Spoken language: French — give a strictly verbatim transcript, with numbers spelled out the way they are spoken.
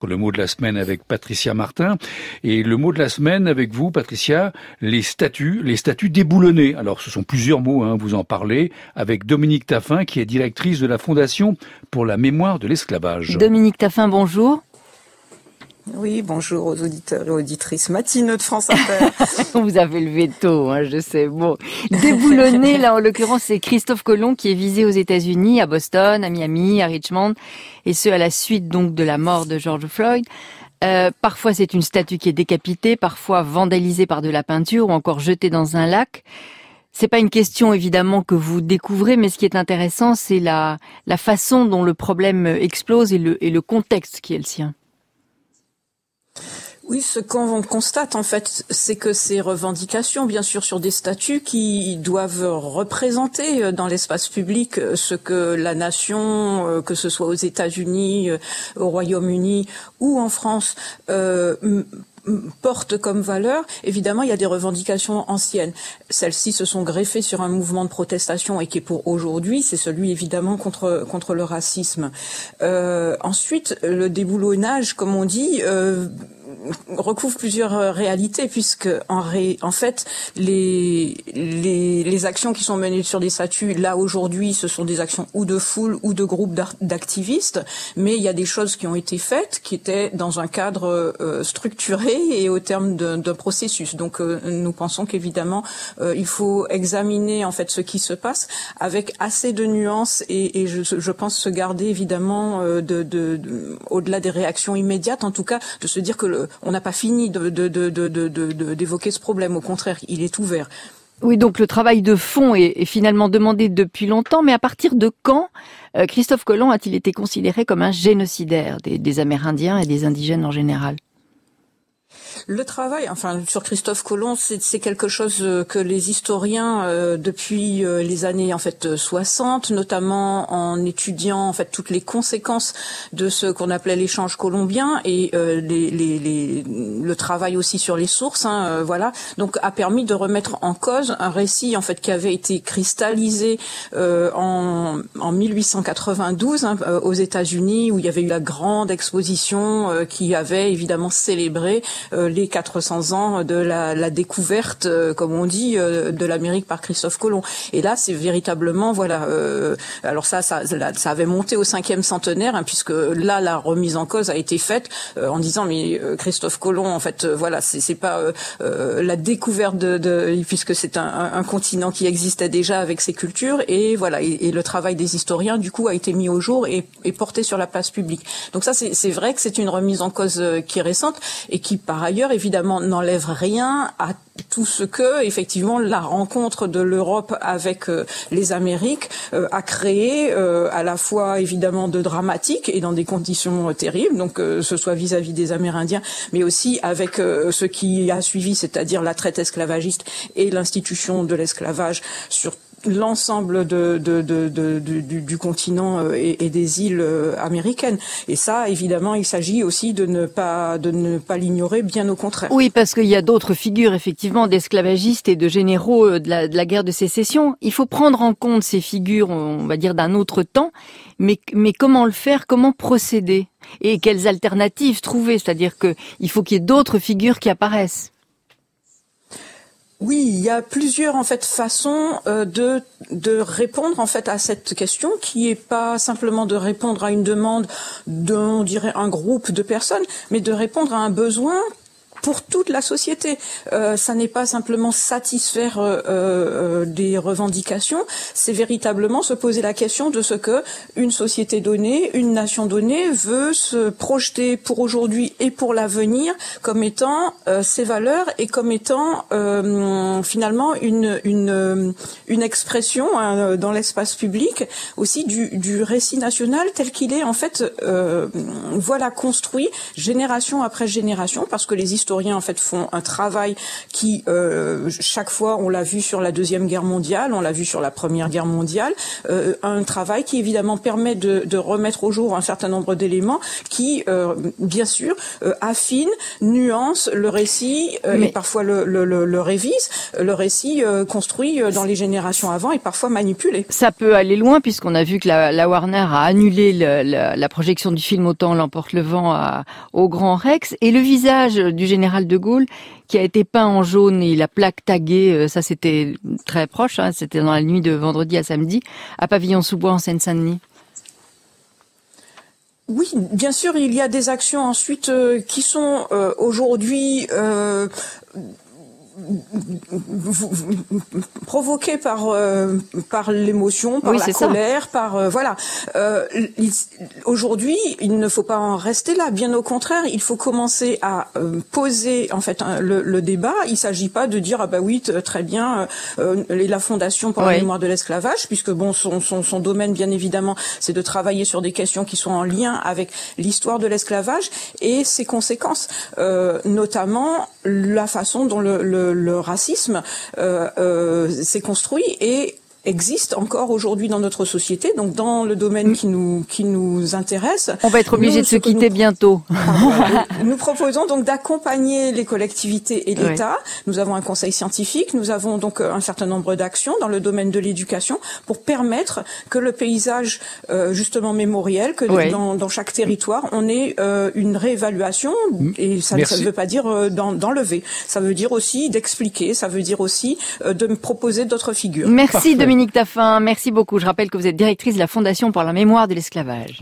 Le mot de la semaine avec Patricia Martin. Et le mot de la semaine avec vous, Patricia, les statues, les statues déboulonnées. Alors, ce sont plusieurs mots, hein, vous en parlez, avec Dominique Taffin, qui est directrice de la Fondation pour la mémoire de l'esclavage. Dominique Taffin, bonjour. Oui, bonjour aux auditeurs et auditrices matineux de France Inter. Vous avez levé tôt, hein, je sais. Bon, déboulonné, là, en l'occurrence, c'est Christophe Colomb qui est visé aux États-Unis, à Boston, à Miami, à Richmond, et ce, à la suite, donc, de la mort de George Floyd. Euh, parfois, c'est une statue qui est décapitée, parfois vandalisée par de la peinture ou encore jetée dans un lac. C'est pas une question, évidemment, que vous découvrez, mais ce qui est intéressant, c'est la, la façon dont le problème explose et le, et le contexte qui est le sien. Oui, ce qu'on constate en fait, c'est que ces revendications, bien sûr, sur des statuts qui doivent représenter dans l'espace public ce que la nation, que ce soit aux États-Unis, au Royaume-Uni ou en France, euh, porte comme valeur, évidemment, il y a des revendications anciennes. Celles-ci se sont greffées sur un mouvement de protestation et qui est pour aujourd'hui, c'est celui évidemment contre contre le racisme. Euh, ensuite, le déboulonnage, comme on dit, euh, recouvre plusieurs réalités puisque en, ré, en fait les, les les actions qui sont menées sur des statuts là aujourd'hui ce sont des actions ou de foule ou de groupes d'activistes, mais il y a des choses qui ont été faites qui étaient dans un cadre euh, structuré et au terme d'un processus. Donc euh, nous pensons qu'évidemment euh, il faut examiner en fait ce qui se passe avec assez de nuances et, et je, je pense se garder évidemment euh, de, de, de au-delà des réactions immédiates, en tout cas de se dire que le on n'a pas fini de, de, de, de, de, de, d'évoquer ce problème. Au contraire, il est ouvert. Oui, donc le travail de fond est, est finalement demandé depuis longtemps. Mais à partir de quand euh, Christophe Colomb a-t-il été considéré comme un génocidaire des, des Amérindiens et des indigènes en général ? Le travail, enfin sur Christophe Colomb, c'est, c'est quelque chose que les historiens euh, depuis euh, les années en fait soixante, notamment en étudiant en fait toutes les conséquences de ce qu'on appelait l'échange colombien et euh, les, les, les, le travail aussi sur les sources, hein, euh, voilà, donc a permis de remettre en cause un récit en fait qui avait été cristallisé euh, en, en mille huit cent quatre-vingt-douze hein, euh, aux États-Unis où il y avait eu la grande exposition euh, qui avait évidemment célébré euh, les quatre cents ans de la, la découverte, euh, comme on dit, euh, de l'Amérique par Christophe Colomb. Et là, c'est véritablement, voilà. Euh, alors ça, ça, ça avait monté au cinquième centenaire, hein, puisque là, la remise en cause a été faite euh, en disant, mais euh, Christophe Colomb, en fait, euh, voilà, c'est, c'est pas euh, euh, la découverte de, de puisque c'est un, un, un continent qui existait déjà avec ses cultures, et voilà, et, et le travail des historiens, du coup, a été mis au jour et, et porté sur la place publique. Donc ça, c'est, c'est vrai que c'est une remise en cause euh, qui est récente et qui, par ailleurs, évidemment, n'enlève rien à tout ce que, effectivement, la rencontre de l'Europe avec euh, les Amériques euh, a créé, euh, à la fois, évidemment, de dramatique et dans des conditions euh, terribles, donc euh, ce soit vis-à-vis des Amérindiens, mais aussi avec euh, ce qui a suivi, c'est-à-dire la traite esclavagiste et l'institution de l'esclavage sur l'ensemble de, de, de, de, de, du, du continent et, et des îles américaines. Et ça, évidemment, il s'agit aussi de ne pas, de ne pas l'ignorer, bien au contraire. Oui, parce qu'il y a d'autres figures, effectivement, d'esclavagistes et de généraux de la, de la guerre de sécession. Il faut prendre en compte ces figures, on va dire, d'un autre temps. Mais, mais comment le faire? Comment procéder? Et quelles alternatives trouver? C'est-à-dire que il faut qu'il y ait d'autres figures qui apparaissent. Oui, il y a plusieurs en fait façons euh, de de répondre en fait à cette question qui est pas simplement de répondre à une demande d'un, on dirait, un groupe de personnes, mais de répondre à un besoin pour toute la société. Euh, ça n'est pas simplement satisfaire euh, euh, des revendications, c'est véritablement se poser la question de ce que une société donnée, une nation donnée veut se projeter pour aujourd'hui et pour l'avenir comme étant euh, ses valeurs et comme étant euh, finalement une une une expression hein, dans l'espace public aussi du du récit national tel qu'il est en fait euh, voilà construit génération après génération, parce que les histoires historiens en fait font un travail qui euh, chaque fois, on l'a vu sur la Deuxième Guerre mondiale, on l'a vu sur la Première Guerre mondiale, euh, un travail qui évidemment permet de, de remettre au jour un certain nombre d'éléments qui, euh, bien sûr, euh, affinent, nuancent le récit euh, Mais... et parfois le, le, le, le révise, le récit euh, construit dans les générations avant et parfois manipulé. Ça peut aller loin puisqu'on a vu que la, la Warner a annulé le, le, la projection du film Autant l'emporte le vent à, au Grand Rex, et le visage du général de Gaulle qui a été peint en jaune et la plaque taguée, ça c'était très proche, hein, c'était dans la nuit de vendredi à samedi, à Pavillon-sous-Bois en Seine-Saint-Denis. Oui, bien sûr, il y a des actions ensuite euh, qui sont euh, aujourd'hui euh, provoqué par euh, par l'émotion, par oui, la colère, ça. par euh, voilà. Euh, il, aujourd'hui, il ne faut pas en rester là. Bien au contraire, il faut commencer à euh, poser en fait un, le, le débat. Il s'agit pas de dire ah bah oui très bien euh, la Fondation pour oui. la mémoire de l'esclavage, puisque bon son, son son domaine bien évidemment c'est de travailler sur des questions qui sont en lien avec l'histoire de l'esclavage et ses conséquences, euh, notamment la façon dont le, le le racisme euh, euh, s'est construit et existe encore aujourd'hui dans notre société, donc dans le domaine qui nous qui nous intéresse. On va être obligé de se quitter nous... bientôt. Nous proposons donc d'accompagner les collectivités et l'État. Oui. Nous avons un conseil scientifique, nous avons donc un certain nombre d'actions dans le domaine de l'éducation pour permettre que le paysage euh, justement mémoriel, que oui. dans, dans chaque territoire, on ait euh, une réévaluation et ça, ça ne veut pas dire euh, d'enlever, ça veut dire aussi d'expliquer, ça veut dire aussi euh, de me proposer d'autres figures. Merci Dominique Taffin, merci beaucoup. Je rappelle que vous êtes directrice de la Fondation pour la mémoire de l'esclavage.